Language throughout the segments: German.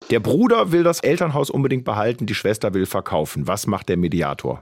Der Bruder will das Elternhaus unbedingt behalten, die Schwester will verkaufen. Was macht der Mediator?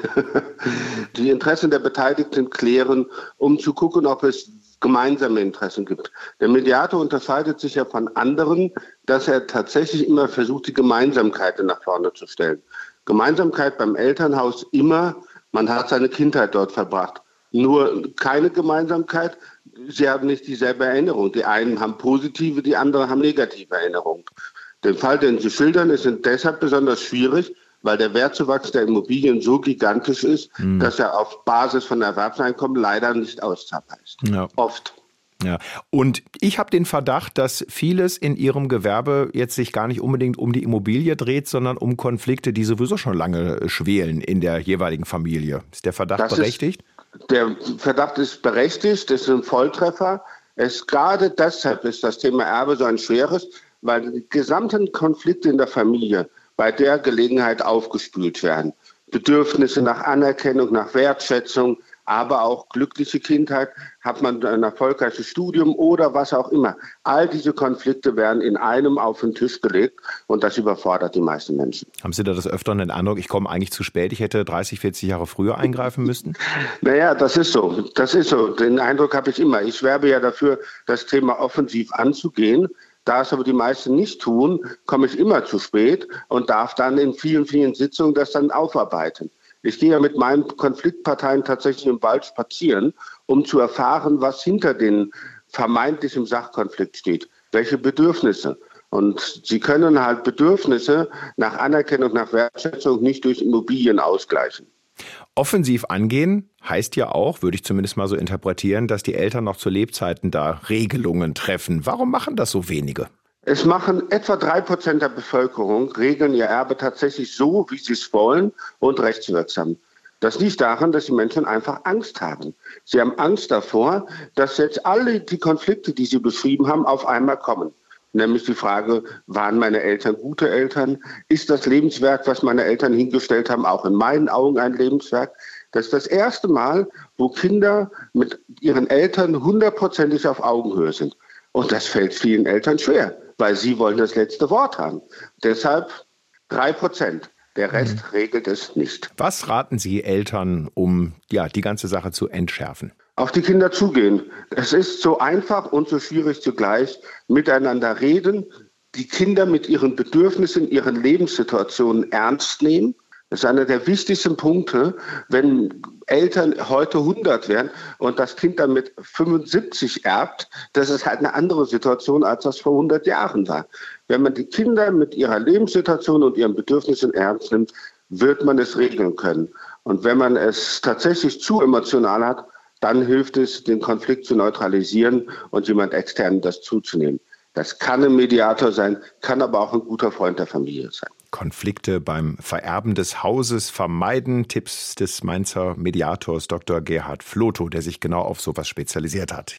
Die Interessen der Beteiligten klären, um zu gucken, ob es gemeinsame Interessen gibt. Der Mediator unterscheidet sich ja von anderen, dass er tatsächlich immer versucht, die Gemeinsamkeiten nach vorne zu stellen. Gemeinsamkeit beim Elternhaus immer, man hat seine Kindheit dort verbracht. Nur keine Gemeinsamkeit, sie haben nicht dieselbe Erinnerung. Die einen haben positive, die anderen haben negative Erinnerungen. Den Fall, den Sie schildern, ist deshalb besonders schwierig, weil der Wertzuwachs der Immobilien so gigantisch ist, dass er auf Basis von Erwerbseinkommen leider nicht auszahlbar ist. Ja. Oft. Ja. Und ich habe den Verdacht, dass vieles in Ihrem Gewerbe jetzt sich gar nicht unbedingt um die Immobilie dreht, sondern um Konflikte, die sowieso schon lange schwelen in der jeweiligen Familie. Ist der Verdacht berechtigt? Der Verdacht ist berechtigt, das ist ein Volltreffer. Gerade deshalb ist das Thema Erbe so ein schweres, weil die gesamten Konflikte in der Familie bei der Gelegenheit aufgespült werden. Bedürfnisse nach Anerkennung, nach Wertschätzung, aber auch glückliche Kindheit, hat man ein erfolgreiches Studium oder was auch immer. All diese Konflikte werden in einem auf den Tisch gelegt und das überfordert die meisten Menschen. Haben Sie da des Öfteren den Eindruck, ich komme eigentlich zu spät, ich hätte 30, 40 Jahre früher eingreifen müssen? Naja, das ist so. Den Eindruck habe ich immer. Ich werbe ja dafür, das Thema offensiv anzugehen. Da es aber die meisten nicht tun, komme ich immer zu spät und darf dann in vielen, vielen Sitzungen das dann aufarbeiten. Ich gehe ja mit meinen Konfliktparteien tatsächlich im Wald spazieren, um zu erfahren, was hinter den vermeintlichen Sachkonflikt steht, welche Bedürfnisse. Und sie können halt Bedürfnisse nach Anerkennung, nach Wertschätzung nicht durch Immobilien ausgleichen. Offensiv angehen heißt ja auch, würde ich zumindest mal so interpretieren, dass die Eltern noch zu Lebzeiten da Regelungen treffen. Warum machen das so wenige? Es machen etwa 3% der Bevölkerung, regeln ihr Erbe tatsächlich so, wie sie es wollen und rechtswirksam. Das liegt daran, dass die Menschen einfach Angst haben. Sie haben Angst davor, dass jetzt alle die Konflikte, die Sie beschrieben haben, auf einmal kommen. Nämlich die Frage, waren meine Eltern gute Eltern? Ist das Lebenswerk, was meine Eltern hingestellt haben, auch in meinen Augen ein Lebenswerk? Das ist das erste Mal, wo Kinder mit ihren Eltern 100%ig auf Augenhöhe sind. Und das fällt vielen Eltern schwer, weil sie wollen das letzte Wort haben. Deshalb 3%. Der Rest regelt es nicht. Was raten Sie Eltern, um die ganze Sache zu entschärfen? Auf die Kinder zugehen. Es ist so einfach und so schwierig zugleich. Miteinander reden, die Kinder mit ihren Bedürfnissen, ihren Lebenssituationen ernst nehmen. Das ist einer der wichtigsten Punkte, wenn Eltern heute 100 werden und das Kind dann mit 75 erbt. Das ist halt eine andere Situation, als das vor 100 Jahren war. Wenn man die Kinder mit ihrer Lebenssituation und ihren Bedürfnissen ernst nimmt, wird man es regeln können. Und wenn man es tatsächlich zu emotional hat, dann hilft es, den Konflikt zu neutralisieren und jemand extern das zuzunehmen. Das kann ein Mediator sein, kann aber auch ein guter Freund der Familie sein. Konflikte beim Vererben des Hauses vermeiden. Tipps des Mainzer Mediators Dr. Gerhard Flotow, der sich genau auf sowas spezialisiert hat.